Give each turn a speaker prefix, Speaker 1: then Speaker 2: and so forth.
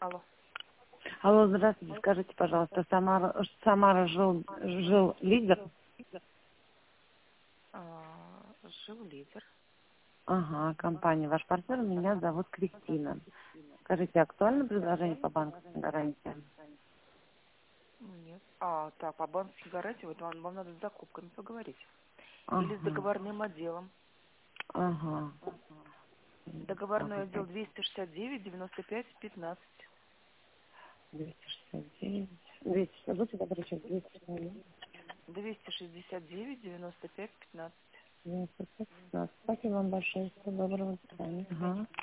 Speaker 1: Алло.
Speaker 2: Алло, здравствуйте. Скажите, пожалуйста, Самара жил лидер?
Speaker 1: Жил лидер.
Speaker 2: Ага, компания. Ваш партнер, меня зовут Кристина. Скажите, актуально предложение по банковской гарантии?
Speaker 1: Нет. Так, по банковской гарантии, вот вам надо с закупками поговорить. Или с
Speaker 2: Ага,
Speaker 1: договорным отделом.
Speaker 2: ага.
Speaker 1: Договорной отдел 269-95-15.
Speaker 2: 269. 200. Будьте добры, сейчас 269.
Speaker 1: 269-95-15.
Speaker 2: 95. Спасибо вам большое. Всего доброго. До свидания. Ага.